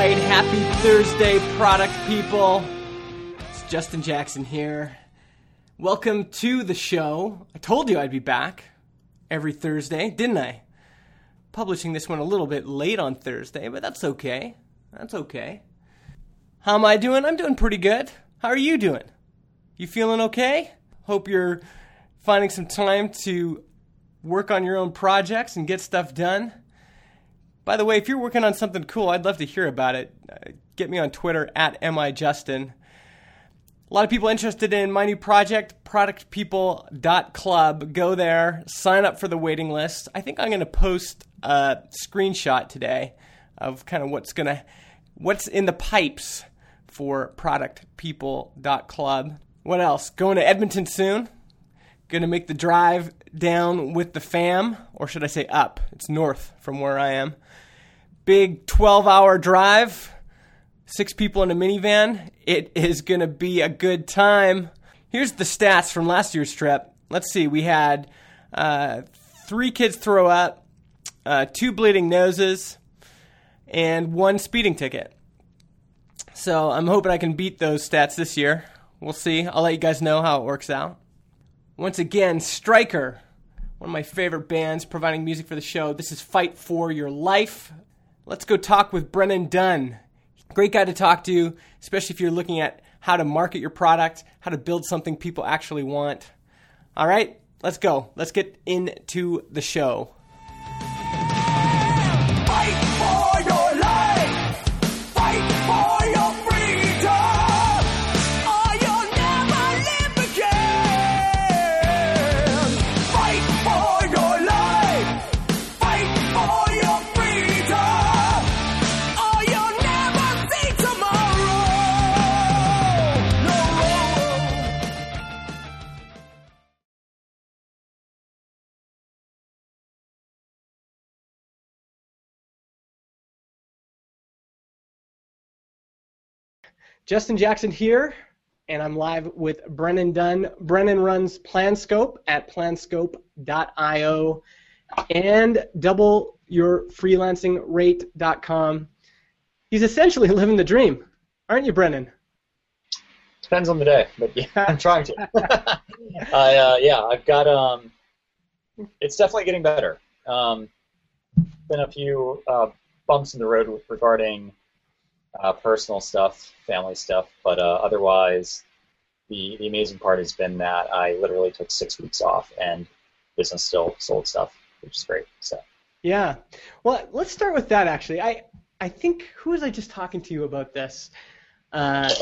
right, happy Thursday, product people. It's Justin Jackson here. Welcome to the show. I told you I'd be back every Thursday, didn't I? Publishing this one a little bit late on Thursday, but that's okay. That's okay. How am I doing? I'm doing pretty good. How are you doing? You feeling okay? Hope you're finding some time to work on your own projects and get stuff done. By the way, if you're working on something cool, I'd love to hear about it. Get me on Twitter at MIJustin. A lot of people interested in my new project, productpeople.club. Go there, sign up for the waiting list. I think I'm going to post a screenshot today of kind of what's in the pipes for productpeople.club. What else? Going to Edmonton soon. Going to make the drive down with the fam, or should I say up? It's north from where I am. Big 12-hour drive, 6 people in a minivan. It is going to be a good time. Here's the stats from last year's trip. Let's see. We had 3 kids throw up, 2 bleeding noses, and 1 speeding ticket. So I'm hoping I can beat those stats this year. We'll see. I'll let you guys know how it works out. Once again, Stryker, one of my favorite bands providing music for the show. This is Fight for Your Life. Let's go talk with Brennan Dunn. Great guy to talk to, especially if you're looking at how to market your product, how to build something people actually want. All right, let's go. Let's get into the show. Fight for your life. Fight for your freedom. Or you'll never live again. Fight for your life. Fight for your freedom. Or you'll never see tomorrow. No. Justin Jackson here, and I'm live with Brennan Dunn. Brennan runs Planscope at planscope.io and doubleyourfreelancingrate.com. He's essentially living the dream, aren't you, Brennan? Depends on the day, but yeah, I'm trying to. I've got, it's definitely getting better. Been a few bumps in the road regarding personal stuff, family stuff, but otherwise, the amazing part has been that I literally took 6 weeks off, and business still sold stuff, which is great. So. Yeah. Well, let's start with that, actually. I think, who was I just talking to you about this? I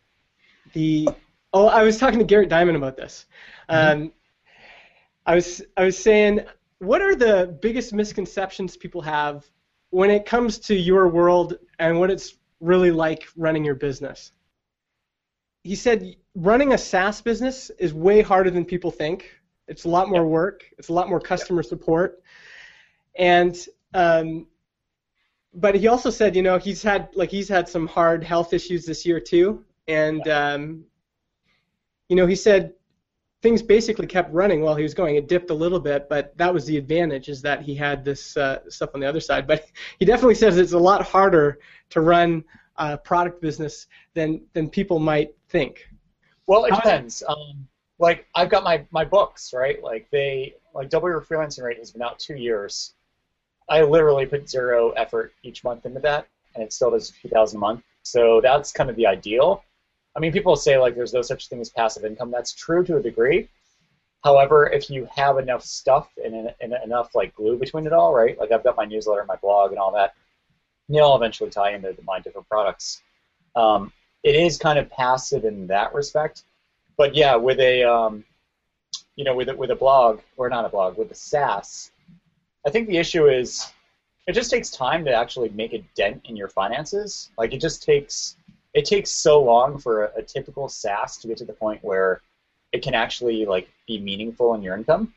was talking to Garrett Diamond about this. I was saying, what are the biggest misconceptions people have when it comes to your world and what it's really like running your business? He said running a SaaS business is way harder than people think. It's a lot more work. It's a lot more customer support. And but he also said, he's had some hard health issues this year too. And he said things basically kept running while he was going. It dipped a little bit, but that was the advantage, is that he had this stuff on the other side. But he definitely says it's a lot harder to run a product business than people might think. Well, it depends. I've got my books, right? Double Your Freelancing Rate has been out 2 years. I literally put 0 effort each month into that, and it still does $2,000 a month. So that's kind of the ideal. I mean, people say there's no such thing as passive income. That's true to a degree. However, if you have enough stuff and enough glue between it all, right? I've got my newsletter, my blog, and all that. They'll eventually tie into my different products. It is kind of passive in that respect, but yeah, with a with a blog, or not a blog, with a SaaS, I think the issue is it just takes time to actually make a dent in your finances. It takes so long for a typical SaaS to get to the point where it can actually be meaningful in your income.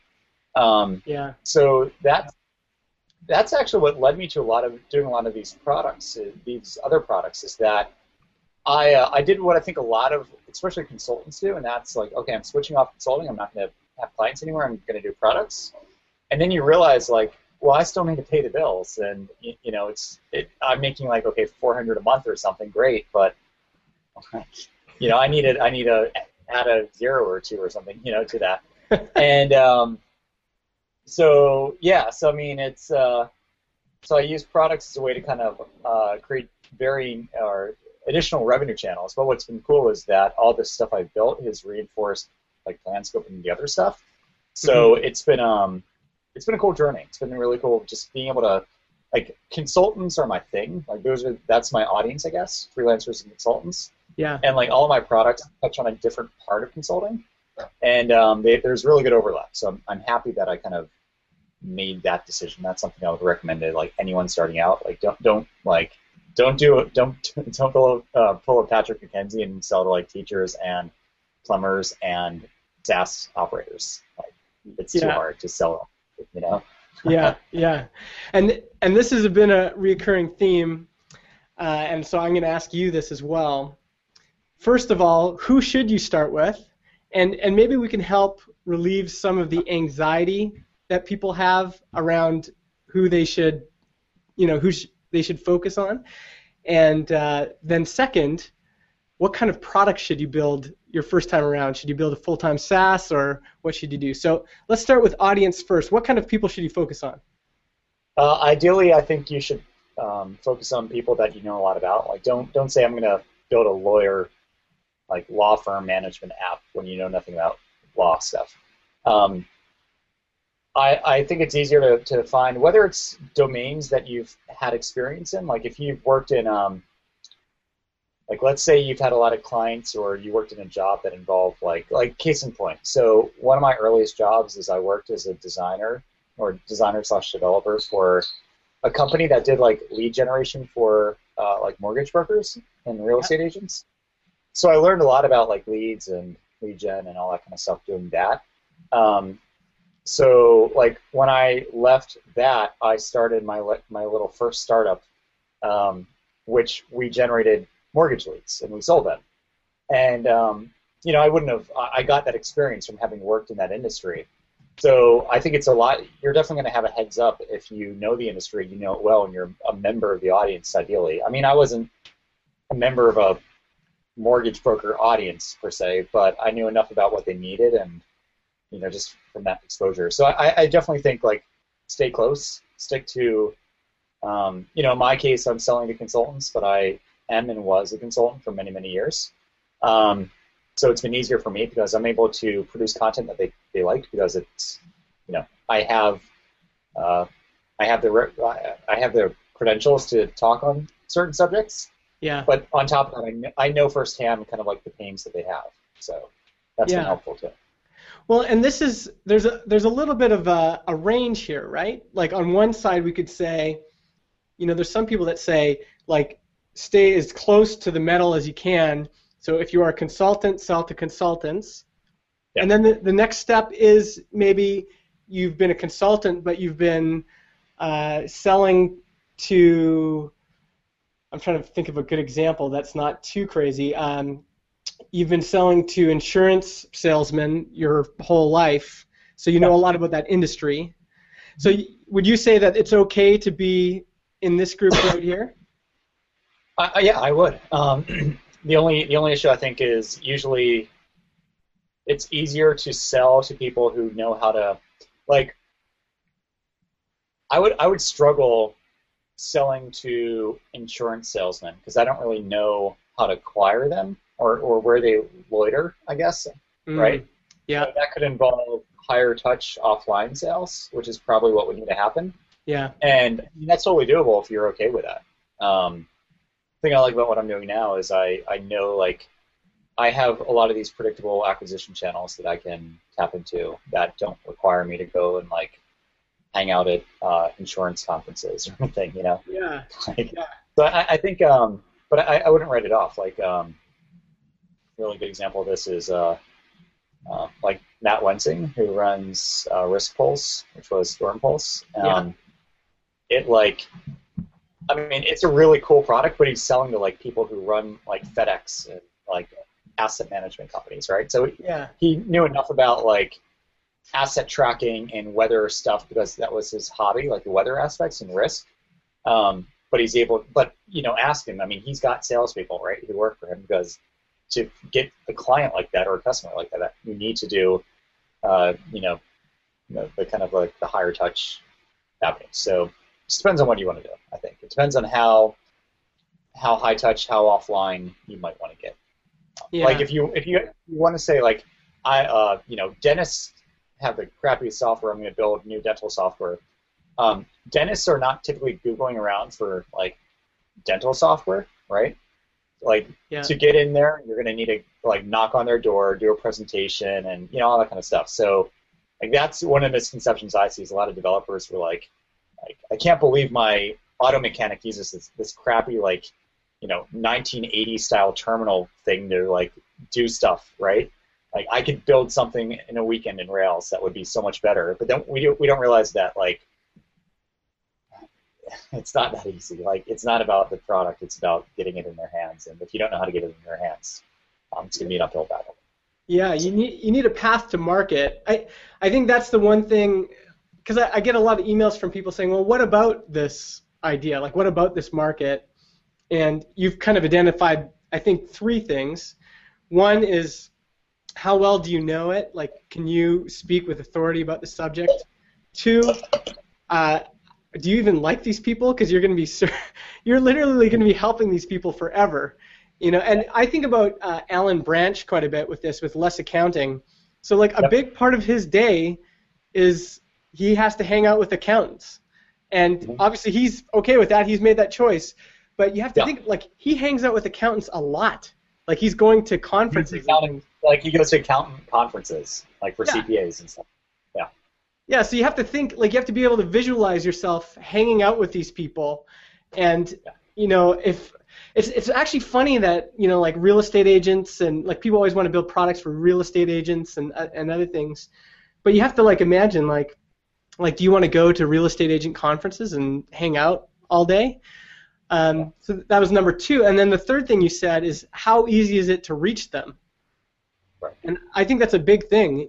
So that's actually what led me to doing a lot of these products, these other products, is that I did what I think a lot of, especially consultants do, and that's okay, I'm switching off consulting. I'm not going to have clients anymore. I'm going to do products. And then you realize well, I still need to pay the bills, and I'm making like okay, $400 a month or something, great, but I need to add a zero or two or something, to that, and so I mean it's so I use products as a way to kind of create varying or additional revenue channels. But what's been cool is that all this stuff I've built has reinforced like PlanScope and the other stuff. So it's been a cool journey. It's been really cool just being able to, like, consultants are my thing. Like that's my audience, I guess, freelancers and consultants. Yeah. And like all of my products touch on a different part of consulting, and there's really good overlap. So I'm happy that I kind of made that decision. That's something I would recommend to like anyone starting out. Like don't pull a Patrick McKenzie and sell to like teachers and plumbers and SaaS operators. Like it's too hard to sell them, Yeah. And this has been a recurring theme, and so I'm going to ask you this as well. First of all, who should you start with? And maybe we can help relieve some of the anxiety that people have around who they should, they should focus on. And then second, what kind of product should you build your first time around? Should you build a full-time SaaS, or what should you do? So let's start with audience first. What kind of people should you focus on? Ideally, I think you should focus on people that you know a lot about. Like don't say I'm going to build a lawyer, like law firm management app when you know nothing about law stuff. I think it's easier to find, whether it's domains that you've had experience in, like if you've worked in, like let's say you've had a lot of clients or you worked in a job that involved like case in point. So one of my earliest jobs is I worked as a designer or designer/developer for a company that did like lead generation for like mortgage brokers and real estate agents. So I learned a lot about like leads and lead gen and all that kind of stuff doing that. So like when I left that, I started my little first startup, which we generated mortgage leads and we sold them. And I got that experience from having worked in that industry. So I think it's a lot. You're definitely going to have a heads up if you know the industry, you know it well, and you're a member of the audience. Ideally, I mean, I wasn't a member of a mortgage broker audience per se, but I knew enough about what they needed, and just from that exposure. So I definitely think like stay close, stick to, in my case, I'm selling to consultants, but I am and was a consultant for many, many years. So it's been easier for me because I'm able to produce content that they like, because it's, I have the credentials to talk on certain subjects. Yeah. But on top of that, I know firsthand kind of like the pains that they have. So that's been helpful too. Well, and there's a little bit of a range here, right? Like on one side we could say, there's some people that say like stay as close to the metal as you can. So if you are a consultant, sell to consultants. Yeah. And then the next step is maybe you've been a consultant, but you've been selling to, I'm trying to think of a good example that's not too crazy. You've been selling to insurance salesmen your whole life, so you know a lot about that industry. So would you say that it's okay to be in this group right here? Yeah, I would. The only issue I think is usually it's easier to sell to people who know how to, like, I would struggle selling to insurance salesmen because I don't really know how to acquire them or where they loiter, I guess, right? Yeah. So that could involve higher touch offline sales, which is probably what would need to happen. Yeah. And that's totally doable if you're okay with that. The thing I like about what I'm doing now is I know, like, I have a lot of these predictable acquisition channels that I can tap into that don't require me to go and, like, hang out at insurance conferences or anything, Yeah. So I think, but I wouldn't write it off. Like, really good example of this is like Matt Wensing, who runs Risk Pulse, which was Storm Pulse. It's a really cool product, but he's selling to like people who run like FedEx and like asset management companies, right? So he knew enough about like asset tracking and weather stuff because that was his hobby, like the weather aspects and risk. But he's able, but ask him. I mean, he's got salespeople, right, who work for him because to get a client like that or a customer like that, you need to do, the kind of like the higher touch avenue. So it just depends on what you want to do. I think it depends on how high touch, how offline you might want to get. Yeah. Like if you want to say like dentists have the crappy software. I'm going to build new dental software. Dentists are not typically Googling around for like dental software, right? Like to get in there, you're going to need to like knock on their door, do a presentation, and all that kind of stuff. So like that's one of the misconceptions I see is a lot of developers were like I can't believe my auto mechanic uses this crappy like 1980 style terminal thing to like do stuff, right? Like I could build something in a weekend in Rails that would be so much better, but then we don't realize that like it's not that easy. Like it's not about the product; it's about getting it in their hands. And if you don't know how to get it in their hands, it's going to be an uphill battle. Yeah, you need a path to market. I think that's the one thing, because I get a lot of emails from people saying, well, what about this idea? Like, what about this market? And you've kind of identified, I think, 3 things. One is, how well do you know it? Like, can you speak with authority about the subject? 2, do you even like these people? Because you're literally going to be helping these people forever. And I think about Alan Branch quite a bit with this, with Less Accounting. So, like, a big part of his day is he has to hang out with accountants. And obviously he's okay with that. He's made that choice. But you have to think, like, he hangs out with accountants a lot. Like, he's going to conferences. Like, he goes to accountant conferences, like, for CPAs and stuff. Yeah. Yeah, so you have to think, like, you have to be able to visualize yourself hanging out with these people. And, if it's actually funny that, like, real estate agents and, like, people always want to build products for real estate agents and other things. But you have to, like, imagine, like, do you want to go to real estate agent conferences and hang out all day? So that was number 2. And then the third thing you said is, how easy is it to reach them? Right. And I think that's a big thing.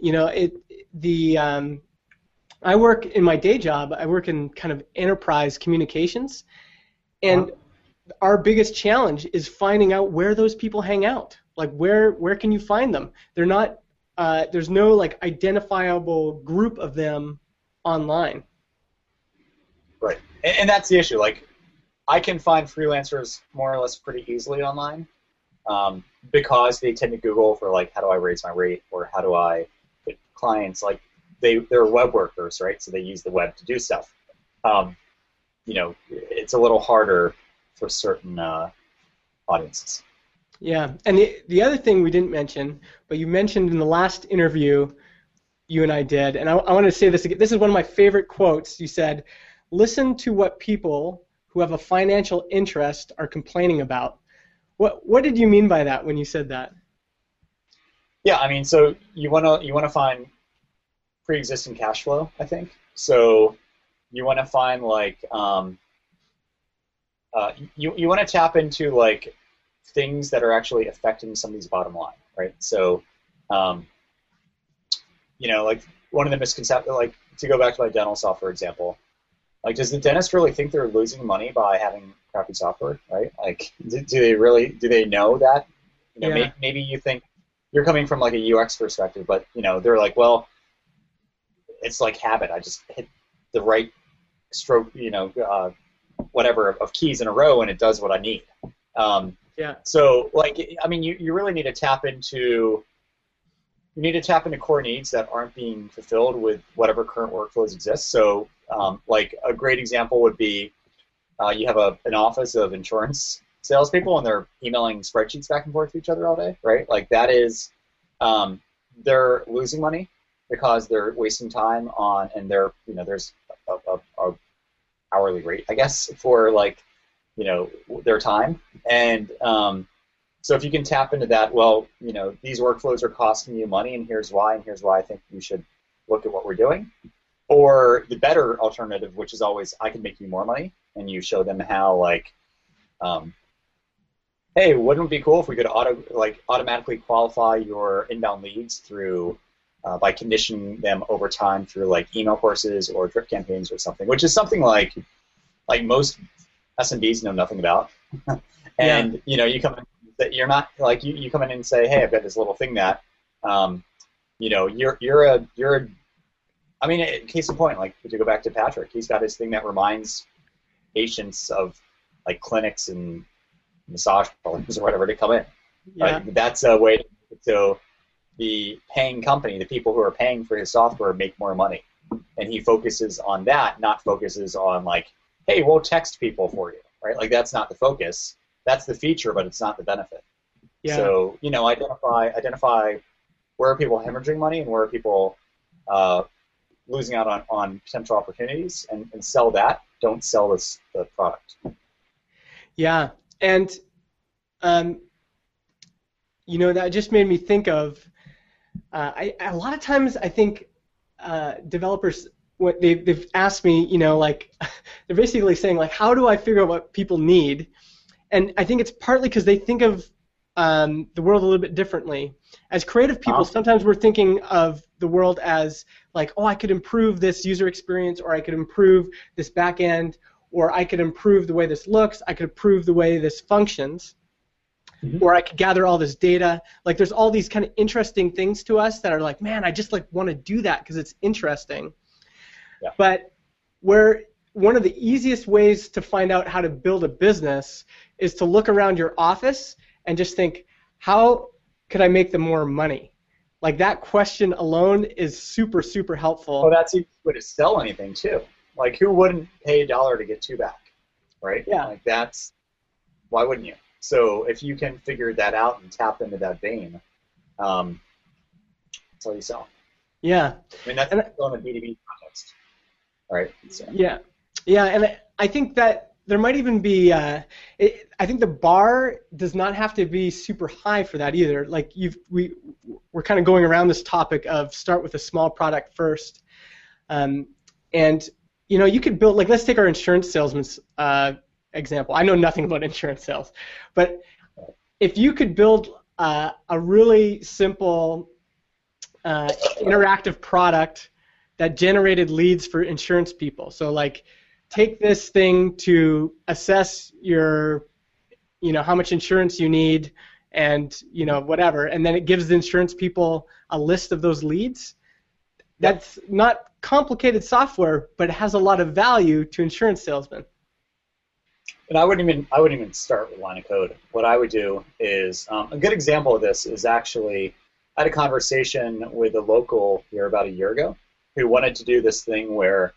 I work in my day job, I work in kind of enterprise communications, and our biggest challenge is finding out where those people hang out. Like, where can you find them? They're not, there's no, like, identifiable group of them online. Right. And that's the issue. Like, I can find freelancers more or less pretty easily online because they tend to Google for, like, how do I raise my rate or how do I get clients. Like, they're web workers, right? So they use the web to do stuff. It's a little harder for certain audiences. Yeah, and the other thing we didn't mention, but you mentioned in the last interview you and I did, and I want to say this again. This is one of my favorite quotes. You said, listen to what people who have a financial interest are complaining about. What did you mean by that when you said that? Yeah, I mean, so you wanna find pre-existing cash flow, I think. So you want to find like you want to tap into like things that are actually affecting somebody's bottom line, right? So like one of the misconceptions, like to go back to my dental software example, like does the dentist really think they're losing money by having crappy software, right? Like do they know that? Maybe you think you're coming from like a UX perspective, but they're like, well, it's like habit. I just hit the right stroke, whatever of keys in a row, and it does what I need. So, like, I mean, you really need to tap into core needs that aren't being fulfilled with whatever current workflows exist. So, like a great example would be you have an office of insurance salespeople, and they're emailing spreadsheets back and forth to each other all day, right? Like that is they're losing money because they're wasting time on, and there's a hourly rate, I guess, for like, their time. And so if you can tap into that, well, these workflows are costing you money, and here's why I think you should look at what we're doing. Or the better alternative, which is always, I can make you more money, and you show them how, like, hey, wouldn't it be cool if we could automatically qualify your inbound leads through by conditioning them over time through like email courses or drip campaigns or something, which is something like most SMBs know nothing about. And you come in, that you're not like you come in and say, hey, I've got this little thing that you're a I mean, case in point, like to go back to Patrick, he's got his thing that reminds patients of like clinics and massage parlors or whatever to come in. Right? That's a way so the paying company, the people who are paying for his software, make more money, and he focuses on that, not focuses on like, hey, we'll text people for you, right? Like that's not the focus. That's the feature, but it's not the benefit. Yeah. So identify where are people hemorrhaging money and where are people losing out on potential opportunities, and sell that. Don't sell the product. Yeah, and that just made me think of a lot of times I think developers, what they've asked me, like they're basically saying like, how do I figure out what people need? And I think it's partly because they think of the world a little bit differently. As creative people, sometimes we're thinking of the world as like, oh, I could improve this user experience, or I could improve this back end, or I could improve the way this looks, I could improve the way this functions, or I could gather all this data. Like there's all these kind of interesting things to us that are like, man, I just like want to do that because it's interesting. Yeah. But one of the easiest ways to find out how to build a business is to look around your office and just think, how could I make them more money? Like that question alone is super, super helpful. Well, that's a way to sell anything too. Like who wouldn't pay $1 to get 2 back, right? Yeah. Like why wouldn't you? So if you can figure that out and tap into that vein, that's how you sell. Yeah. I mean, that's still in a B2B context, right? So. Yeah. Yeah, and I think that there might even be, I think the bar does not have to be super high for that either. Like we're kind of going around this topic of start with a small product first. And, you could build, like let's take our insurance salesman's example. I know nothing about insurance sales. But if you could build a really simple interactive product that generated leads for insurance people. So like take this thing to assess your, how much insurance you need and, whatever, and then it gives the insurance people a list of those leads. That's not complicated software, but it has a lot of value to insurance salesmen. And I wouldn't even start with line of code. What I would do is, a good example of this is actually, I had a conversation with a local here about a year ago who wanted to do this thing where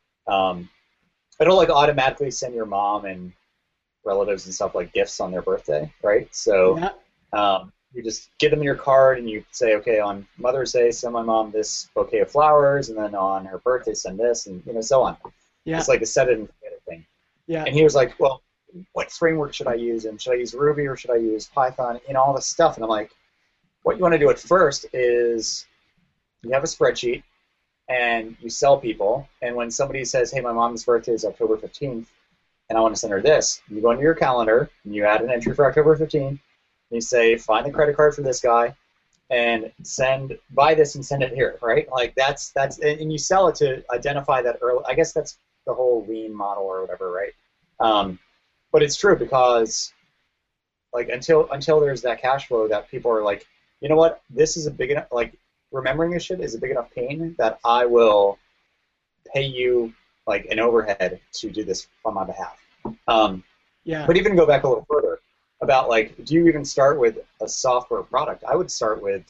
it'll like automatically send your mom and relatives and stuff like gifts on their birthday, right? So you just give them your card and you say, okay, on Mother's Day, send my mom this bouquet of flowers, and then on her birthday, send this, and so on. Yeah. It's like a set it and forget it thing. Yeah. And he was like, well, what framework should I use? And should I use Ruby or should I use Python? All this stuff. And I'm like, what you want to do at first is you have a spreadsheet and you sell people. And when somebody says, hey, my mom's birthday is October 15th, and I want to send her this, you go into your calendar and you add an entry for October 15th, and you say, find the credit card for this guy and buy this and send it here, right? Like that's and you sell it to identify that early. I guess that's the whole lean model or whatever, right? But it's true because like until there's that cash flow that people are like, you know what, this is a big enough, like remembering this shit is a big enough pain that I will pay you like an overhead to do this on my behalf. But even go back a little further about like, do you even start with a software product? I would start with,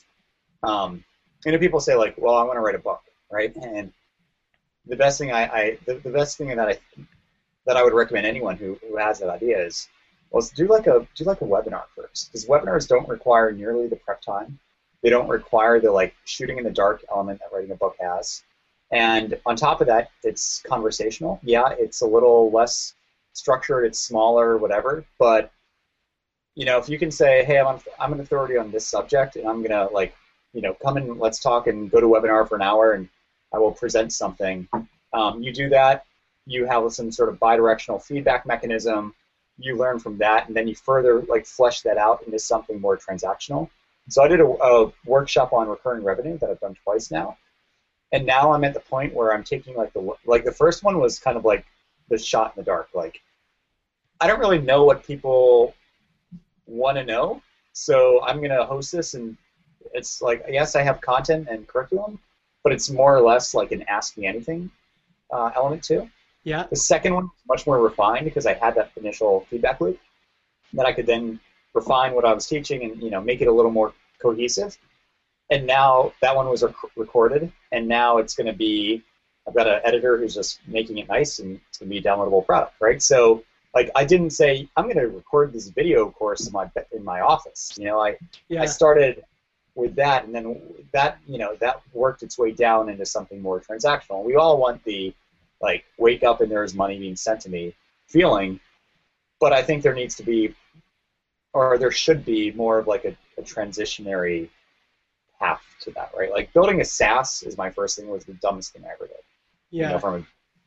people say like, well, I want to write a book, right? And the best thing the best thing that I would recommend anyone who has that idea is, well, do like a webinar first, because webinars don't require nearly the prep time. They don't require the like shooting in the dark element that writing a book has. And on top of that, it's conversational. Yeah, it's a little less structured, it's smaller, whatever. But if you can say, hey, I'm an authority on this subject, and I'm gonna like, come and let's talk and go to a webinar for an hour, and I will present something. You do that, you have some sort of bidirectional feedback mechanism. You learn from that, and then you further like flesh that out into something more transactional. So I did a workshop on recurring revenue that I've done twice now, and now I'm at the point where I'm taking the first one was kind of like the shot in the dark. Like I don't really know what people want to know, so I'm gonna host this, and it's like yes, I have content and curriculum, but it's more or less like an ask me anything element too. Yeah. The second one was much more refined because I had that initial feedback loop that I could then refine what I was teaching and make it a little more cohesive. And now that one was recorded, and now it's going to be I've got an editor who's just making it nice, and it's going to be a downloadable product, right? So like I didn't say I'm going to record this video course in my office. I started with that, and then that that worked its way down into something more transactional. We all want the like wake up and there's money being sent to me feeling, but I think there needs to be, or there should be, more of like a transitionary path to that, right? Like building a SaaS is my first thing, was the dumbest thing I ever did. Yeah. From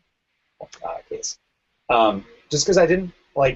a case, just because I didn't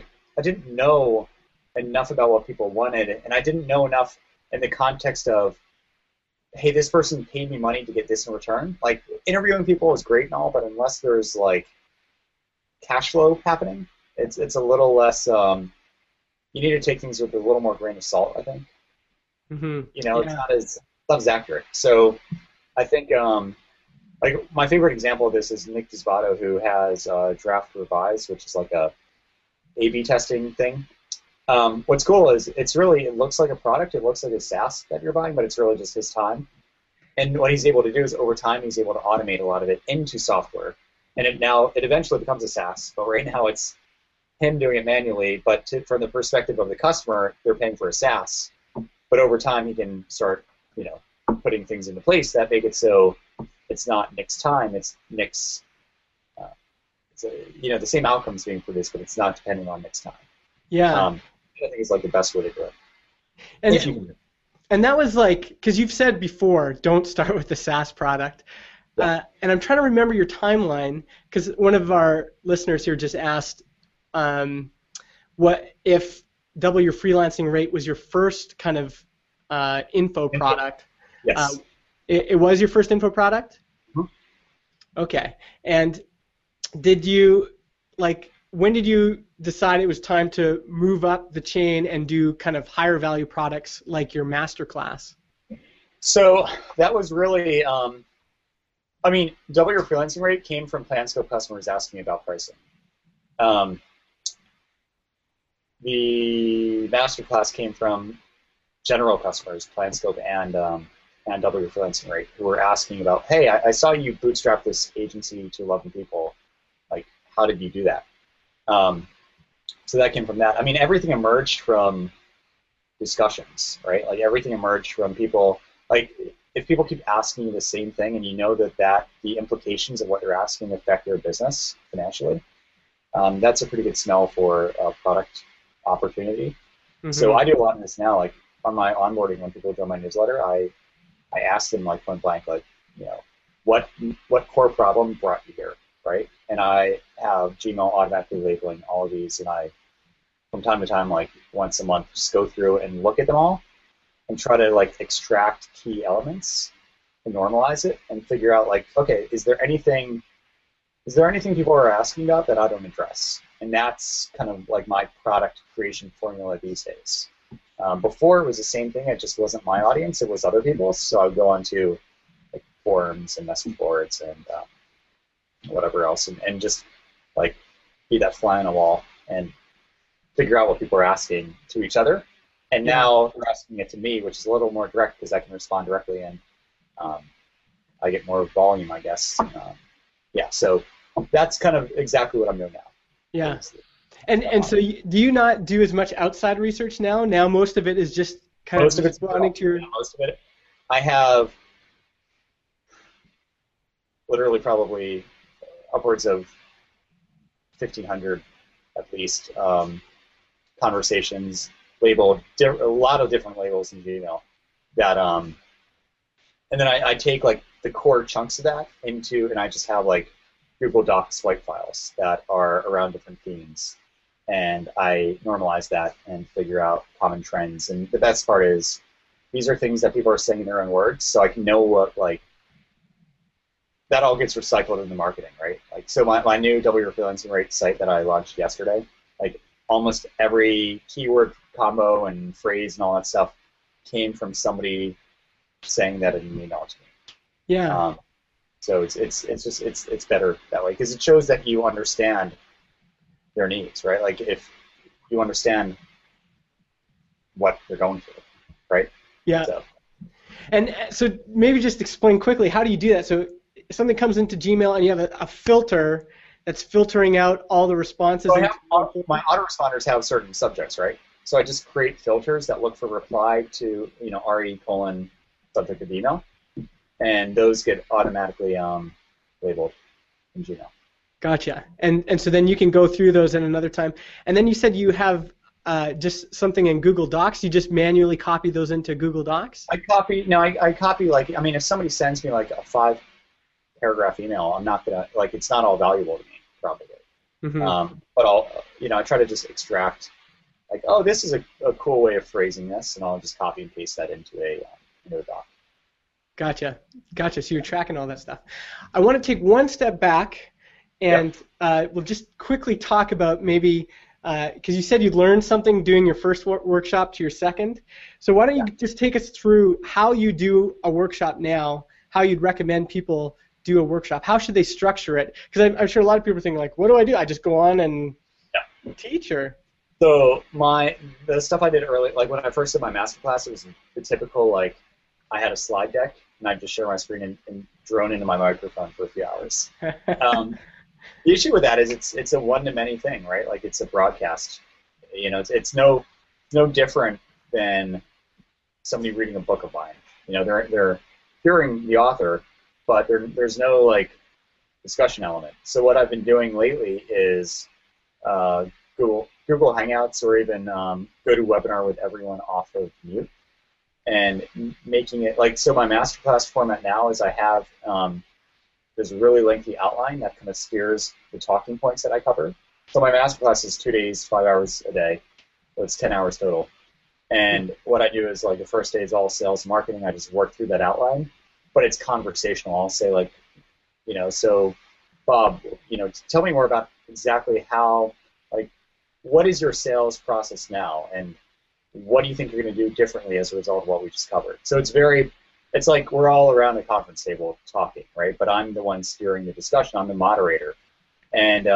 know enough about what people wanted, and I didn't know enough in the context of, hey, this person paid me money to get this in return. Like interviewing people is great and all, but unless there's like cash flow happening, it's a little less. You need to take things with a little more grain of salt, I think. Mm-hmm. It's not as accurate. So I think like my favorite example of this is Nick Disvato, who has Draft Revise, which is like a A/B testing thing. What's cool is it looks like a product. It looks like a SaaS that you're buying, but it's really just his time. And what he's able to do is over time he's able to automate a lot of it into software, and it eventually becomes a SaaS. But right now it's him doing it manually. But from the perspective of the customer, they're paying for a SaaS. But over time he can start putting things into place that make it so it's not Nick's time. It's Nick's. The same outcomes being produced, but it's not depending on Nick's time. Yeah. I think it's like the best way to do it. And that was like, because you've said before, don't start with the SaaS product. Yeah. And I'm trying to remember your timeline, because one of our listeners here just asked, what if Double Your Freelancing Rate was your first kind of info product? Yes. It was your first info product? Mm-hmm. Okay. And did you, when did you decide it was time to move up the chain and do kind of higher value products like your masterclass? So that was really, Double Your Freelancing Rate came from PlanScope customers asking me about pricing. The masterclass came from general customers, PlanScope and Double Your Freelancing Rate, who were asking about, hey, I saw you bootstrap this agency to 11 people. Like, how did you do that? So that came from that. Everything emerged from discussions, right? Like everything emerged from people. Like if people keep asking you the same thing, and you know that the implications of what they're asking affect their business financially, that's a pretty good smell for a product opportunity. Mm-hmm. So I do a lot of this now. Like on my onboarding, when people join my newsletter, I ask them like point blank, like what core problem brought you here, right? And I have Gmail automatically labeling all of these, and I, from time to time, like once a month, just go through and look at them all and try to like extract key elements and normalize it and figure out like, okay, is there anything people are asking about that I don't address? And that's kind of like my product creation formula these days. Before it was the same thing, it just wasn't my audience, it was other people's. So I would go onto like forums and message boards and whatever else, and just like be that fly on the wall and figure out what people are asking to each other. And now they're asking it to me, which is a little more direct because I can respond directly, and I get more volume, I guess. So that's kind of exactly what I'm doing now. Yeah. And so do you not do as much outside research now? Now most of it is just kind of responding to your... Most of it. I have literally probably upwards of 1,500 at least conversations labeled, a lot of different labels in Gmail that, and then I take like the core chunks of that and I just have like Google Docs swipe files that are around different themes, and I normalize that and figure out common trends. And the best part is these are things that people are saying in their own words, so I can know what, like, that all gets recycled in the marketing, right? Like, so my new double your freelancing rate site that I launched yesterday, like, almost every keyword combo and phrase and all that stuff came from somebody saying that in an email to me. Yeah. So it's better that way because it shows that you understand their needs, right? Like if you understand what they're going through, right? Yeah. So. And so maybe just explain quickly, how do you do that? So if something comes into Gmail and you have a filter that's filtering out all the responses. So my autoresponders have certain subjects, right? So I just create filters that look for reply to, RE colon subject of email, and those get automatically labeled in Gmail. Gotcha. And so then you can go through those at another time. And then you said you have just something in Google Docs. You just manually copy those into Google Docs? I copy, if somebody sends me like a 5-paragraph email, I'm not going to, it's not all valuable to me, probably. Mm-hmm. But I try to just extract, this is a cool way of phrasing this, and I'll just copy and paste that into a doc. Gotcha. So you're tracking all that stuff. I want to take one step back, and we'll just quickly talk about maybe, because you said you learned something doing your first workshop to your second. So why don't you just take us through how you do a workshop now, how you'd recommend people do a workshop. How should they structure it? Because I'm sure a lot of people are thinking, what do I do? I just go on and teach, or? So the stuff I did early, when I first did my masterclass, it was the typical, I had a slide deck, and I'd just share my screen and drone into my microphone for a few hours. The issue with that is it's a one-to-many thing, right? It's a broadcast. It's no different than somebody reading a book of mine. They're hearing the author, but there's no discussion element. So what I've been doing lately is Google Hangouts, or even GoToWebinar with everyone off of mute, and making it so my masterclass format now is I have there's a really lengthy outline that kind of steers the talking points that I cover. So my masterclass is 2 days, 5 hours a day, so it's 10 hours total. And what I do is the first day is all sales and marketing. I just work through that outline, but it's conversational. I'll say so Bob, tell me more about exactly how, what is your sales process now, and what do you think you're going to do differently as a result of what we just covered? So it's like we're all around a conference table talking, right? But I'm the one steering the discussion. I'm the moderator. And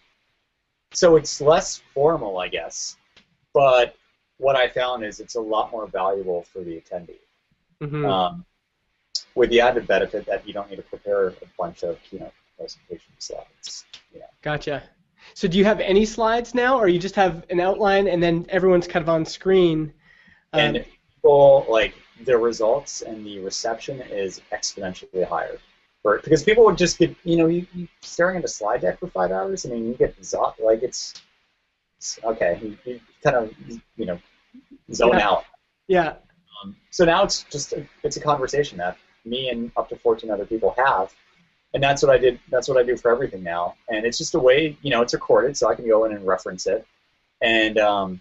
so it's less formal, I guess. But what I found is it's a lot more valuable for the attendee. Mm-hmm. With the added benefit that you don't need to prepare a bunch of keynote presentation slides. Gotcha. So do you have any slides now, or you just have an outline and then everyone's kind of on screen? And people, the results and the reception is exponentially higher. Because people would just get, you staring at a slide deck for 5 hours, you get exhausted. It's okay. You kind of, zone out. Yeah. So now it's a conversation that me and up to 14 other people have. And that's what I did. That's what I do for everything now. And it's just a way, it's recorded, so I can go in and reference it. And,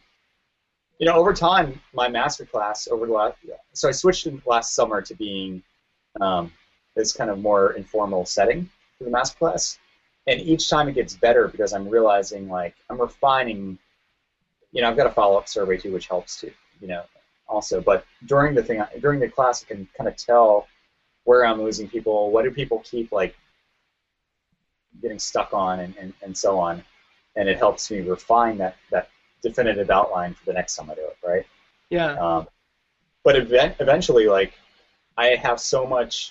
over time, my masterclass so I switched in last summer to being this kind of more informal setting for the masterclass. And each time it gets better because I'm realizing, I'm refining, I've got a follow-up survey too, which helps too, also. But during the class, I can kind of tell where I'm losing people, what do people keep getting stuck on, and so on, and it helps me refine that definitive outline for the next time I do it, right? Yeah. But eventually, I have so much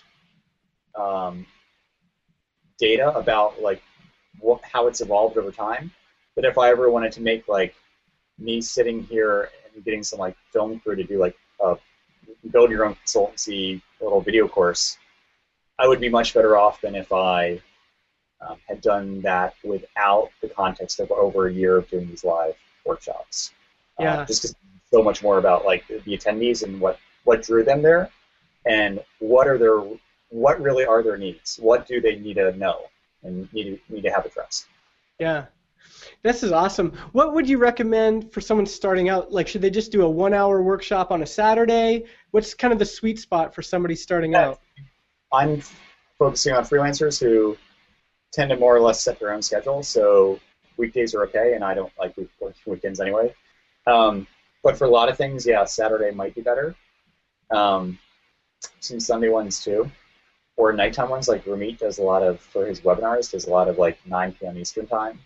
data about how it's evolved over time that if I ever wanted to make me sitting here and getting some film crew to do a build your own consultancy little video course, I would be much better off than if I had done that without the context of over a year of doing these live workshops. Yeah. Just because so much more about the attendees and what drew them there, and what really are their needs? What do they need to know and need to have addressed? Yeah. This is awesome. What would you recommend for someone starting out? Should they just do a 1-hour workshop on a Saturday, what's kind of the sweet spot for somebody starting out? I'm focusing on freelancers who tend to more or less set their own schedule, so weekdays are okay, and I don't like weekends anyway. But for a lot of things, yeah, Saturday might be better. Some Sunday ones too, or nighttime ones. Like Ramit does a lot of, for his webinars, does a lot of like 9 p.m. Eastern time.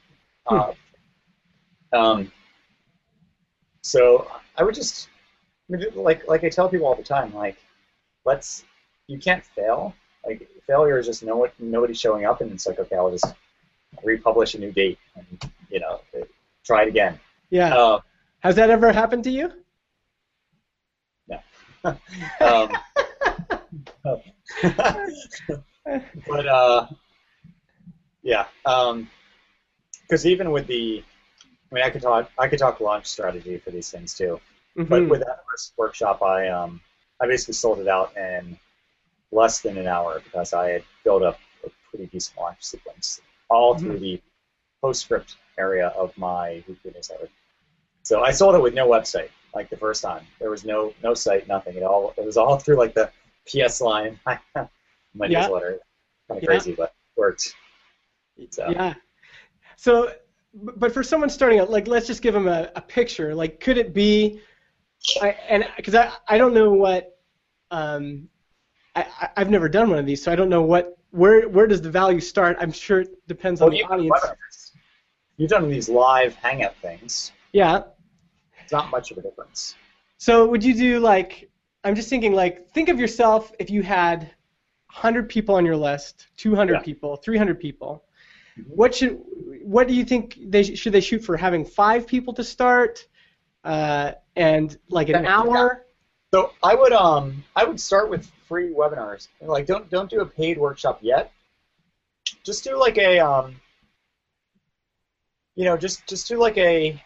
So I would just, like I tell people all the time, like, you can't fail. Like, failure is just nobody showing up, and it's like, okay, I'll just republish a new date and, try it again. Yeah. Has that ever happened to you? No. But yeah. Because even with I could talk launch strategy for these things too. Mm-hmm. But with that first workshop, I basically sold it out in less than an hour because I had built up a pretty decent launch sequence all through the postscript area of my weekly newsletter. So I sold it with no website, like the first time. There was no site, nothing at all. It was all through like the PS line, my newsletter. Kind of crazy, but it worked. So. Yeah. So, but for someone starting out, like, let's just give them a picture. Like, could it be? Because I don't know what. I've never done one of these, so I don't know where does the value start. I'm sure it depends on the audience. You've done these live hangout things. Yeah. It's not much of a difference. So would you do, like, I'm just thinking, like, think of yourself if you had 100 people on your list, 200 people, 300 people. Mm-hmm. What do you think should they shoot for? Having 5 people to start, and like an hour? So I would start with free webinars. Like, don't do a paid workshop yet. Just do like a just do like a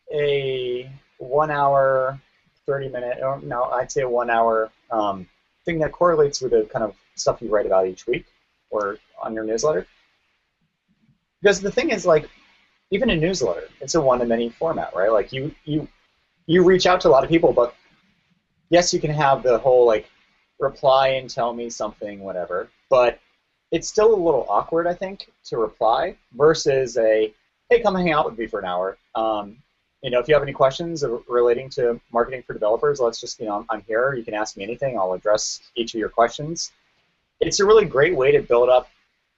1 hour, 30-minute, or no, I'd say a 1 hour thing that correlates with the kind of stuff you write about each week or on your newsletter. Because the thing is, like, even a newsletter, it's a one-to-many format, right? Like, you reach out to a lot of people, but yes, you can have the whole, like, reply and tell me something, whatever, but it's still a little awkward, I think, to reply versus hey, come hang out with me for an hour. If you have any questions relating to marketing for developers, let's just, I'm here. You can ask me anything. I'll address each of your questions. It's a really great way to build up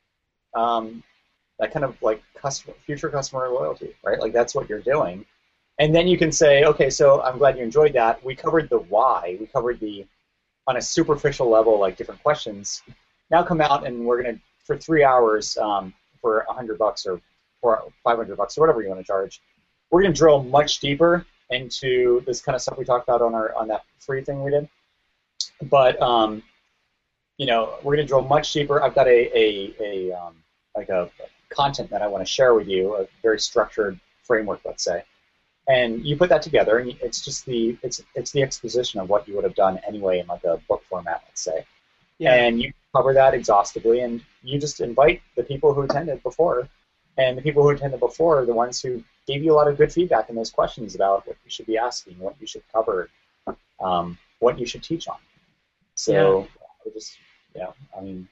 that kind of like future customer loyalty, right? Like, that's what you're doing. And then you can say, okay, so I'm glad you enjoyed that. We covered the why. We covered on a superficial level, like, different questions. Now come out and we're going to, for 3 hours, for $100 or $500 or whatever you want to charge, we're going to drill much deeper into this kind of stuff we talked about on that free thing we did. But we're going to drill much deeper. I've got a content that I want to share with you, a very structured framework, let's say. And you put that together, and it's just the exposition of what you would have done anyway in like a book format, let's say. Yeah. And you cover that exhaustively, and you just invite the people who attended before, and the people who attended before are the ones who gave you a lot of good feedback in those questions about what you should be asking, what you should cover, what you should teach on. So, and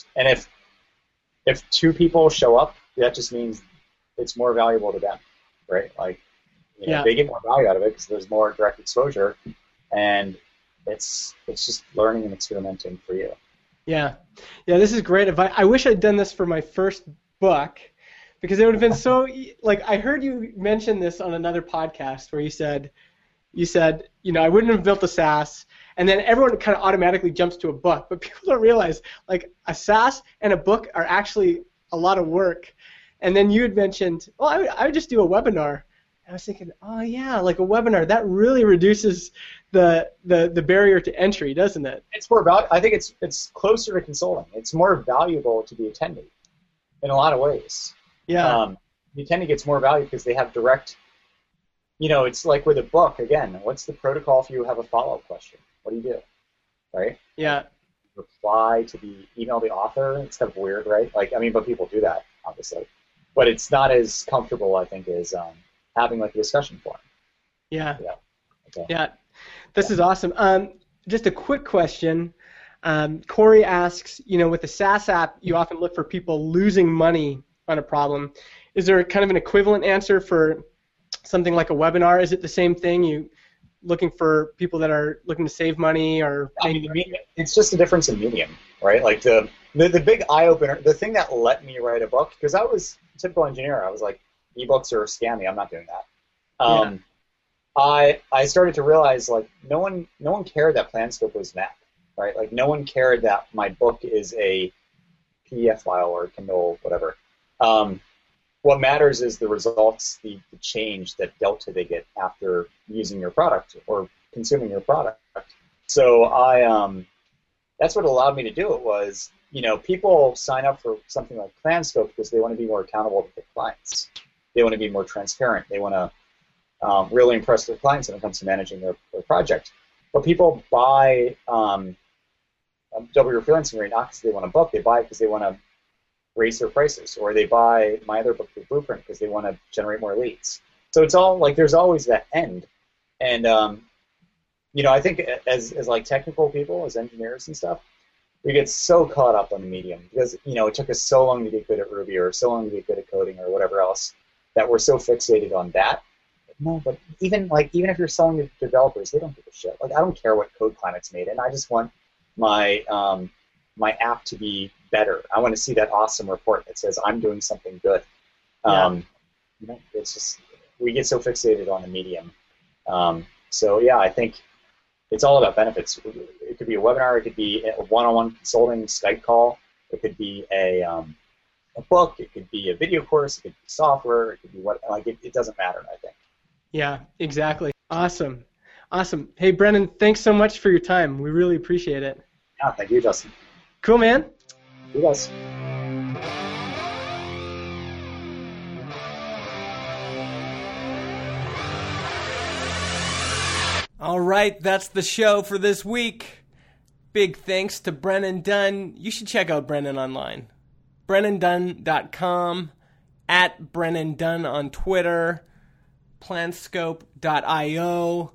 if 2 people show up, that just means it's more valuable to them, right? Like, they get more value out of it because there's more direct exposure, and it's just learning and experimenting for you. Yeah, this is great advice. I wish I'd done this for my first book, because it would have been so, like, I heard you mention this on another podcast where you said, I wouldn't have built a SaaS, and then everyone kind of automatically jumps to a book, but people don't realize, like, a SaaS and a book are actually a lot of work. And then you had mentioned, I would just do a webinar. I was thinking, oh yeah, like a webinar, that really reduces the barrier to entry, doesn't it? It's more about, I think it's closer to consulting. It's more valuable to the attendee in a lot of ways. Yeah. The attendee gets more value because they have direct, it's like with a book, again, what's the protocol if you have a follow-up question? What do you do, right? Yeah. Reply to email the author. It's kind of weird, right? But people do that, obviously. But it's not as comfortable, I think, as having like a discussion forum. Yeah. Okay. Yeah. This is awesome. just a quick question. Corey asks, with the SaaS app, you often look for people losing money on a problem. Is there kind of an equivalent answer for something like a webinar? Is it the same thing? You looking for people that are looking to save money, or? I mean, it's just a difference in medium, right? Like the big eye opener, the thing that let me write a book, because I was a typical engineer. I was like, ebooks are scammy. I'm not doing that. I started to realize like no one cared that PlanScope was Mac, right? Like no one cared that my book is a PDF file or Kindle, whatever. What matters is the results, the change, that delta they get after using your product or consuming your product. So that's what allowed me to do it. Was people sign up for something like PlanScope because they want to be more accountable to their clients. They want to be more transparent. They want to really impress their clients when it comes to managing their project. But people buy double your freelancing rate not because they want a book. They buy it because they want to raise their prices, or they buy my other book, The Blueprint, because they want to generate more leads. So it's all like there's always that end. And I think as like technical people, as engineers and stuff, we get so caught up on the medium because it took us so long to get good at Ruby or so long to get good at coding or whatever else that we're so fixated on that. No, but even if you're selling to developers, they don't give a shit. Like I don't care what code climate's made in. I just want my my app to be better. I want to see that awesome report that says I'm doing something good. It's just we get so fixated on the medium. I think it's all about benefits. It could be a webinar. It could be a one-on-one consulting Skype call. It could be a book. It could be a video course. It could be software. It could be it doesn't matter, I think. Yeah, exactly. Awesome. Hey, Brennan, thanks so much for your time. We really appreciate it. Yeah, thank you, Justin. Cool, man. You guys. All right, that's the show for this week. Big thanks to Brennan Dunn. You should check out Brennan online. BrennanDunn.com, at Brennan Dunn on Twitter, planscope.io,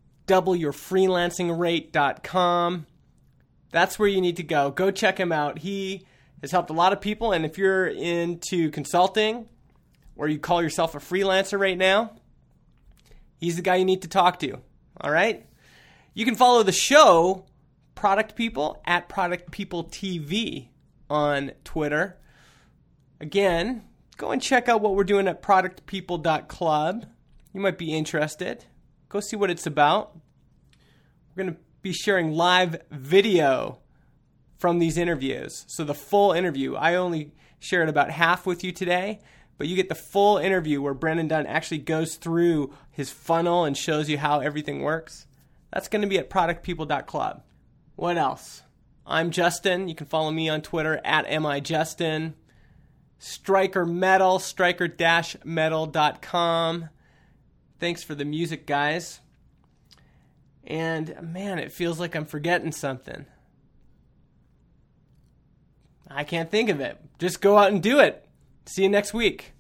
doubleyourfreelancingrate.com. That's where you need to go. Go check him out. He has helped a lot of people, and if you're into consulting or you call yourself a freelancer right now, he's the guy you need to talk to. All right? You can follow the show, Product People, at Product People TV on Twitter. Again, go and check out what we're doing at productpeople.club. You might be interested. Go see what it's about. We're going to be sharing live video from these interviews. So the full interview, I only shared about half with you today, but you get the full interview where Brennan Dunn actually goes through his funnel and shows you how everything works. That's going to be at productpeople.club. What else? I'm Justin. You can follow me on Twitter at MIJustin. Striker Metal, striker-metal.com. Thanks for the music, guys. And, man, it feels like I'm forgetting something. I can't think of it. Just go out and do it. See you next week.